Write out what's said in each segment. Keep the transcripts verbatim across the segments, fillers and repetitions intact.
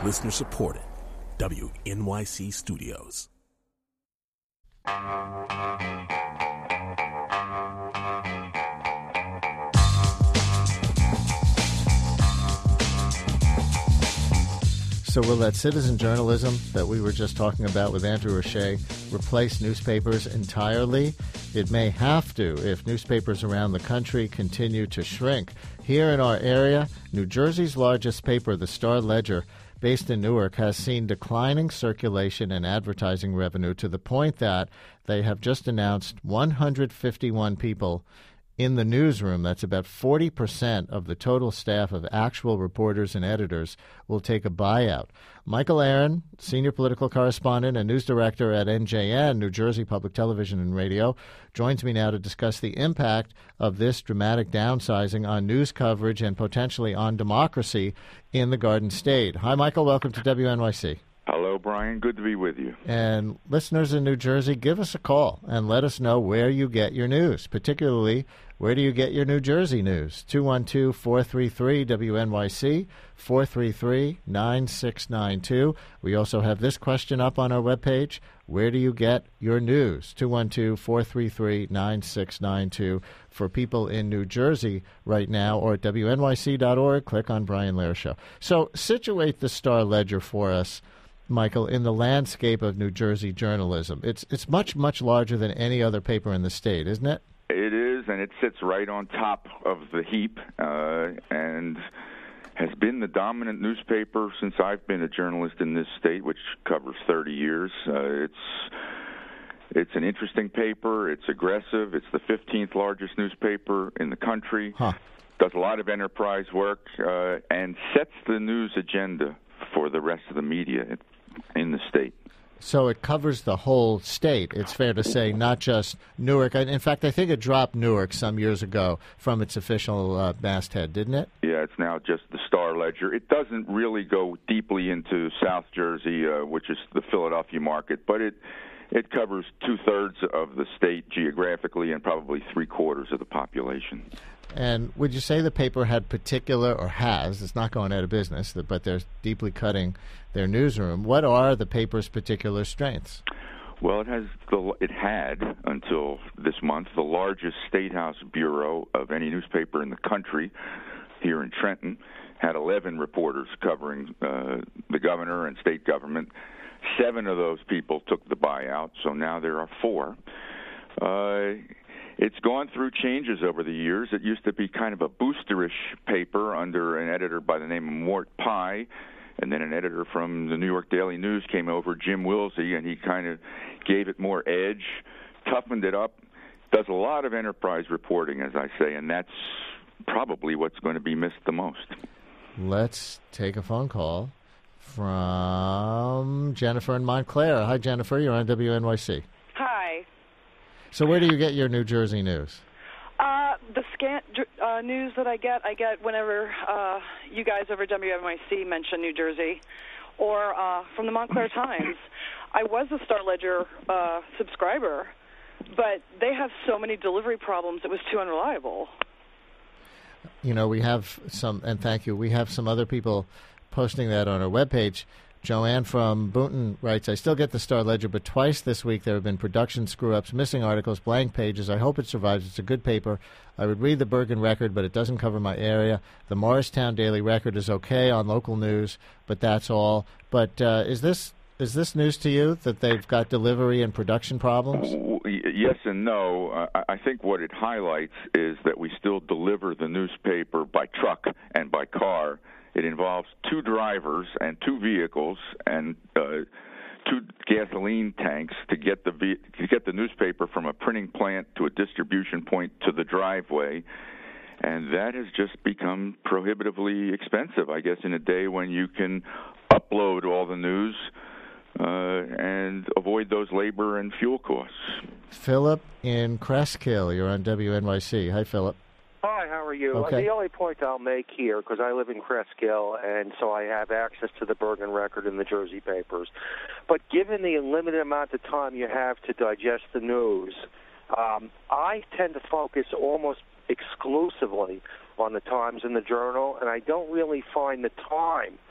Listener supported. W N Y C Studios. So will that citizen journalism that we were just talking about with Andrew O'Shea replace newspapers entirely? It may have to if newspapers around the country continue to shrink. Here in our area, New Jersey's largest paper, the Star-Ledger, based in Newark, has seen declining circulation and advertising revenue to the point that they have just announced one hundred fifty-one people in the newsroom. That's about forty percent of the total staff of actual reporters and editors will take a buyout. Michael Aaron, senior political correspondent and news director at N J N, New Jersey Public Television and Radio, joins me now to discuss the impact of this dramatic downsizing on news coverage and potentially on democracy in the Garden State. Hi, Michael. Welcome to W N Y C. Hello, Brian. Good to be with you. And listeners in New Jersey, give us a call and let us know where you get your news, particularly where do you get your New Jersey news? two one two, four three three, W N Y C, four three three, nine six nine two. We also have this question up on our webpage. Where do you get your news? two one two, four three three, nine six nine two for people in New Jersey right now, or at W N Y C dot org. Click on Brian Lehrer Show. So situate the Star-Ledger for us, Michael, in the landscape of New Jersey journalism. It's it's much, much larger than any other paper in the state, isn't it? It is, and it sits right on top of the heap uh, and has been the dominant newspaper since I've been a journalist in this state, which covers thirty years. Uh, it's it's an interesting paper. It's aggressive. It's the fifteenth largest newspaper in the country. Huh. Does a lot of enterprise work uh, and sets the news agenda for the rest of the media in the state. So it covers the whole state, it's fair to say, not just Newark. In fact, I think it dropped Newark some years ago from its official uh, masthead, didn't it? Yeah, it's now just the Star-Ledger. It doesn't really go deeply into South Jersey, uh, which is the Philadelphia market, but it it covers two-thirds of the state geographically and probably three-quarters of the population. And would you say the paper had particular, or has, it's not going out of business, but they're deeply cutting their newsroom. What are the paper's particular strengths? Well, it has the, it had, until this month, the largest State House bureau of any newspaper in the country here in Trenton. Had eleven reporters covering uh, the governor and state government. Seven of those people took the buyout, so now there are four. Uh, It's gone through changes over the years. It used to be kind of a boosterish paper under an editor by the name of Mort Pye, and then an editor from the New York Daily News came over, Jim Wilsey, and he kind of gave it more edge, toughened it up, does a lot of enterprise reporting, as I say, and that's probably what's going to be missed the most. Let's take a phone call from Jennifer in Montclair. Hi, Jennifer. You're on W N Y C. Hi. So where do you get your New Jersey news? Uh, the scant uh, news that I get, I get whenever uh, you guys over W N Y C mention New Jersey, or uh, from the Montclair Times. I was a Star-Ledger uh, subscriber, but they have so many delivery problems, it was too unreliable. You know, we have some, and thank you, we have some other people posting that on our webpage. Joanne from Boonton writes, I still get the Star-Ledger, but twice this week there have been production screw-ups, missing articles, blank pages. I hope it survives. It's a good paper. I would read the Bergen Record, but it doesn't cover my area. The Morristown Daily Record is okay on local news, but that's all. But uh, is this is this news to you, that they've got delivery and production problems? Yes and no. Uh, I think what it highlights is that we still deliver the newspaper by truck and by car. It involves two drivers and two vehicles and uh, two gasoline tanks to get the ve- to get the newspaper from a printing plant to a distribution point to the driveway, and that has just become prohibitively expensive, I guess, in a day when you can upload all the news uh, and avoid those labor and fuel costs. Philip in Cresskill, you're on W N Y C. Hi, Philip. Hi, how are you? Okay. The only point I'll make here, because I live in Cresskill, and so I have access to the Bergen Record and the Jersey papers, but given the limited amount of time you have to digest the news, um, I tend to focus almost exclusively on the Times and the Journal, and I don't really find the time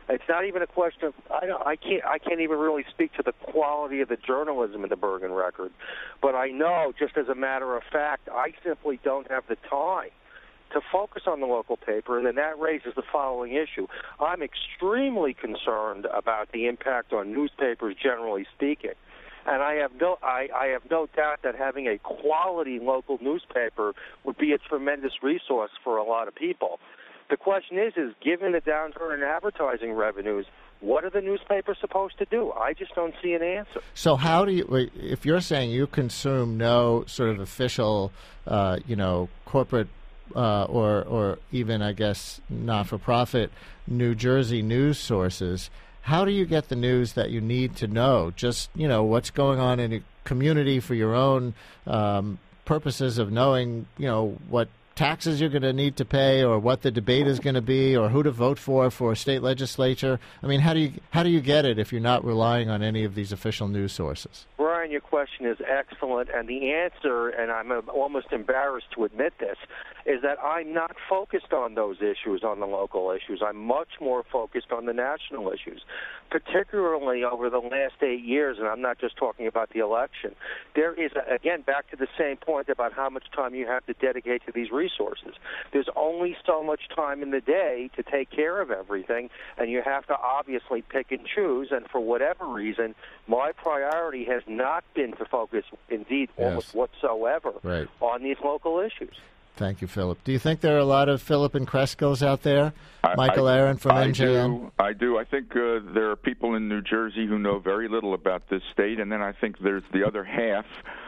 It's not even a question of I don't I can't I can't even really speak to the quality of the journalism in the Bergen Record, but I know just as a matter of fact I simply don't have the time to focus on the local paper, and then that raises the following issue. I'm extremely concerned about the impact on newspapers generally speaking. And I have no I, I have no doubt that having a quality local newspaper would be a tremendous resource for a lot of people. The question is, is given the downturn in advertising revenues, what are the newspapers supposed to do? I just don't see an answer. So how do you, if you're saying you consume no sort of official, uh, you know, corporate uh, or or even, I guess, not-for-profit New Jersey news sources, how do you get the news that you need to know? Just, you know, what's going on in a community for your own um, purposes of knowing, you know, what taxes you're going to need to pay, or what the debate is going to be, or who to vote for for a state legislature. I mean, how do you how do you get it if you're not relying on any of these official news sources? Brian, your question is excellent, and the answer, and I'm almost embarrassed to admit this, is that I'm not focused on those issues, on the local issues. I'm much more focused on the national issues, particularly over the last eight years, and I'm not just talking about the election. There is, again, back to the same point about how much time you have to dedicate to these resources. There's only so much time in the day to take care of everything, and you have to obviously pick and choose, and for whatever reason, my priority has not been to focus, indeed, Yes. almost whatsoever, Right. on these local issues. Thank you, Philip. Do you think there are a lot of Philip and Kreskills out there? I, Michael I, Aaron from I N J N? Do, I do. I think uh, there are people in New Jersey who know very little about this state, and then I think there's the other half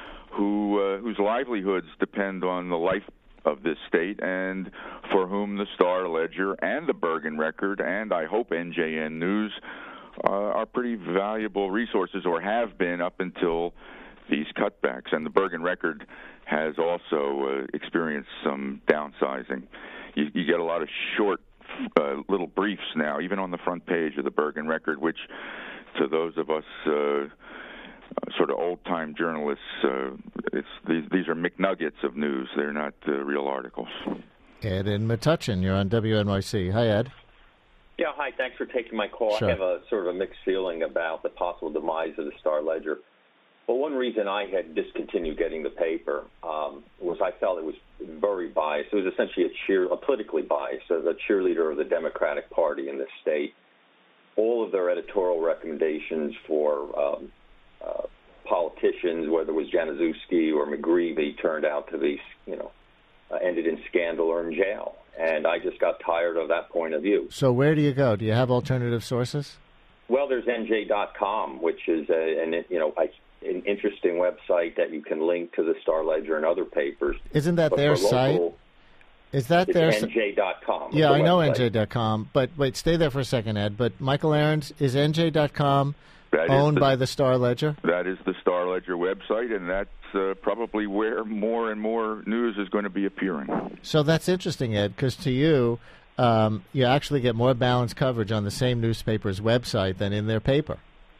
who uh, whose livelihoods depend on the life of this state, and for whom the Star-Ledger and the Bergen Record, and I hope N J N News, uh, are pretty valuable resources, or have been up until these cutbacks. And the Bergen Record has also uh, experienced some downsizing. You, you get a lot of short uh, little briefs now, even on the front page of the Bergen Record, which to those of us uh, Uh, sort of old-time journalists, uh, it's these, these are McNuggets of news. They're not uh, real articles. Ed in Metuchen, you're on W N Y C. Hi, Ed. Yeah, hi. Thanks for taking my call. Sure. I have a sort of a mixed feeling about the possible demise of the Star-Ledger. Well, one reason I had discontinued getting the paper um, was I felt it was very biased. It was essentially a cheer, a politically biased, a cheerleader of the Democratic Party in this state. All of their editorial recommendations for um, Uh, politicians, whether it was Januszewski or McGreevey, turned out to be, you know, uh, ended in scandal or in jail. And I just got tired of that point of view. So where do you go? Do you have alternative sources? Well, there's N J dot com, which is a, an, you know, a, an interesting website that you can link to the Star-Ledger and other papers. Isn't that But their for site? local, Is that it's their N J dot com. Yeah, I know website. N J dot com, but wait, stay there for a second, Ed. But Michael Aarons, is N J dot com That is owned the- by the Star-Ledger? That is the Star-Ledger website, and that's uh, probably where more and more news is going to be appearing. So that's interesting, Ed, because to you, um, you actually get more balanced coverage on the same newspaper's website than in their paper.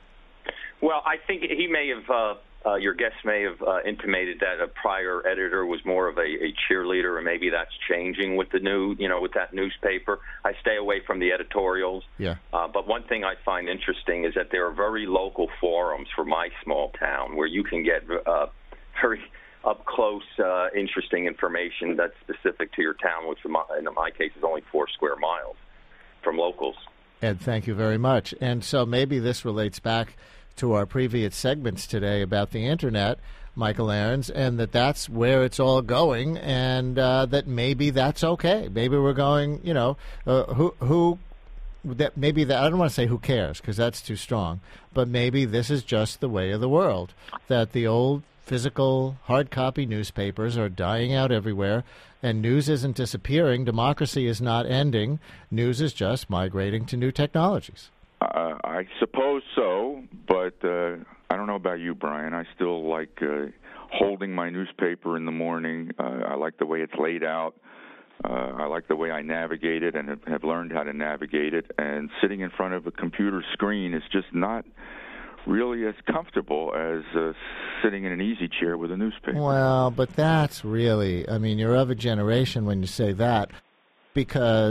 Well, I think he may have, uh, uh, your guest may have uh, intimated that a prior editor was more of a, a cheerleader, and maybe that's changing with the new, you know, with that newspaper. I stay away from the editorials. Yeah. Uh, but one thing I find interesting is that there are very local forums for my small town where you can get uh, very up close, uh, interesting information that's specific to your town, which in my, in my case is only four square miles from locals. Ed, thank you very much. And so maybe this relates back to our previous segments today about the Internet, Michael Aarons, and that that's where it's all going, and uh, that maybe that's okay. Maybe we're going, you know, uh, who who that maybe that I don't want to say who cares because that's too strong, but maybe this is just the way of the world, that the old physical hard copy newspapers are dying out everywhere, and news isn't disappearing, democracy is not ending, news is just migrating to new technologies. Uh, I suppose so, but uh, I don't know about you, Brian. I still like uh, holding my newspaper in the morning. Uh, I like the way it's laid out. Uh, I like the way I navigate it and have, have learned how to navigate it. And sitting in front of a computer screen is just not really as comfortable as uh, sitting in an easy chair with a newspaper. Well, but that's really, I mean, you're of a generation when you say that, because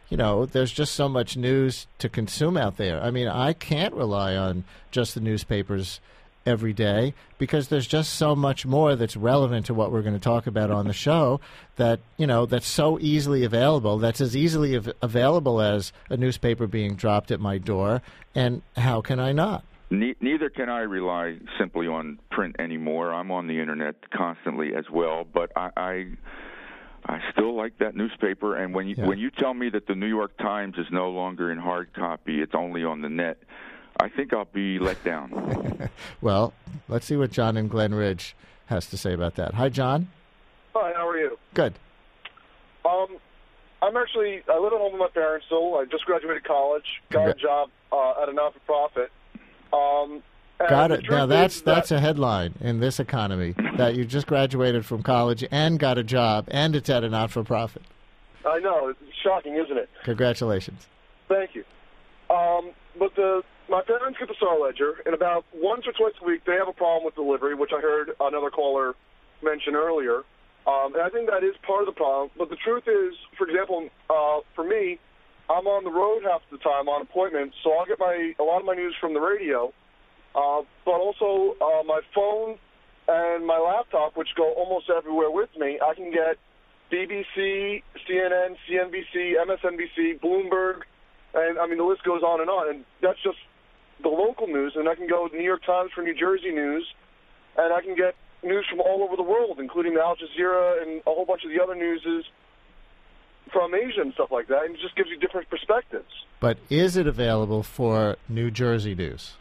you know, there's just so much news to consume out there. I mean, I can't rely on just the newspapers every day because there's just so much more that's relevant to what we're going to talk about on the show that, you know, that's so easily available, that's as easily av- available as a newspaper being dropped at my door. And how can I not? Ne- neither can I rely simply on print anymore. I'm on the Internet constantly as well, but I... I I still like that newspaper, and when you, yeah. when you tell me that the New York Times is no longer in hard copy, it's only on the net, I think I'll be let down. Well, let's see what John in Glen Ridge has to say about that. Hi, John. Hi, how are you? Good. Um, I'm actually, I live at home with my parents still. I just graduated college, got a job uh, at a not-for-profit. Um, Got it. Now that's that, that's a headline in this economy, that you just graduated from college and got a job, and it's at a not-for-profit. I know. It's shocking, isn't it? Congratulations. Thank you. Um, but the my parents get the Star-Ledger, and about once or twice a week they have a problem with delivery, which I heard another caller mention earlier. Um, and I think that is part of the problem. But the truth is, for example, uh, for me, I'm on the road half the time on appointments, so I'll get my a lot of my news from the radio. Uh, but also uh, my phone and my laptop, which go almost everywhere with me, I can get B B C, C N N, C N B C, M S N B C, Bloomberg, and I mean the list goes on and on. And that's just the local news. And I can go New York Times for New Jersey news, and I can get news from all over the world, including the Al Jazeera and a whole bunch of the other newses from Asia and stuff like that. And it just gives you different perspectives. But is it available for New Jersey news?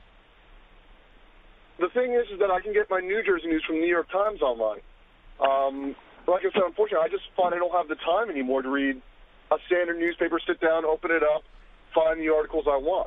The thing is, is that I can get my New Jersey news from New York Times online. Um, like I said, unfortunately, I just find I don't have the time anymore to read a standard newspaper, sit down, open it up, find the articles I want.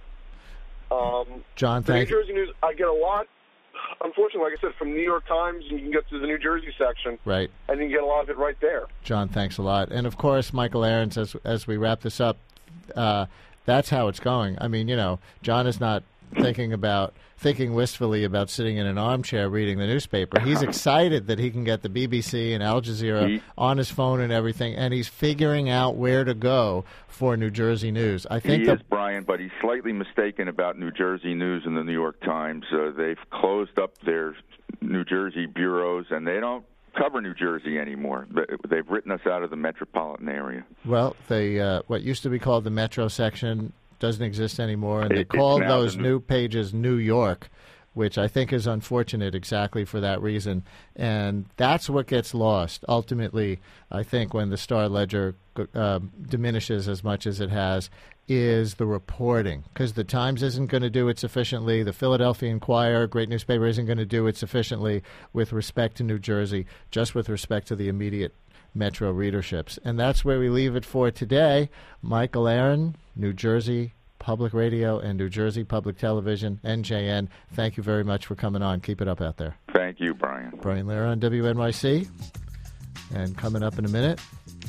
Um, John, the thank New Jersey news, I get a lot, unfortunately, like I said, from New York Times, and you can get to the New Jersey section. Right. And you can get a lot of it right there. John, thanks a lot. And, of course, Michael Ahrens, as, as we wrap this up, uh, that's how it's going. I mean, you know, John is not thinking about thinking wistfully about sitting in an armchair reading the newspaper. He's excited that he can get the B B C and Al Jazeera he, on his phone and everything, and he's figuring out where to go for New Jersey news. I think he the, is, Brian, but he's slightly mistaken about New Jersey news in the New York Times. Uh, they've closed up their New Jersey bureaus, and they don't cover New Jersey anymore. They've written us out of the metropolitan area. Well, they uh, what used to be called the Metro section doesn't exist anymore, and they it, called those new, new pages New York, which I think is unfortunate exactly for that reason. And that's what gets lost. Ultimately, I think when the Star-Ledger uh, diminishes as much as it has, is the reporting, because the Times isn't going to do it sufficiently. The Philadelphia Inquirer, a great newspaper, isn't going to do it sufficiently with respect to New Jersey, just with respect to the immediate Metro readerships. And that's where we leave it for today. Michael Ahrens, New Jersey Public Radio and New Jersey Public Television, N J N, thank you very much for coming on. Keep it up out there. Thank you, Brian. Brian Lehrer on W N Y C. And coming up in a minute,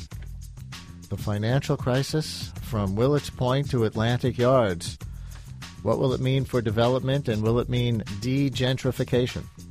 the financial crisis from Willets Point to Atlantic Yards. What will it mean for development, and will it mean de-gentrification?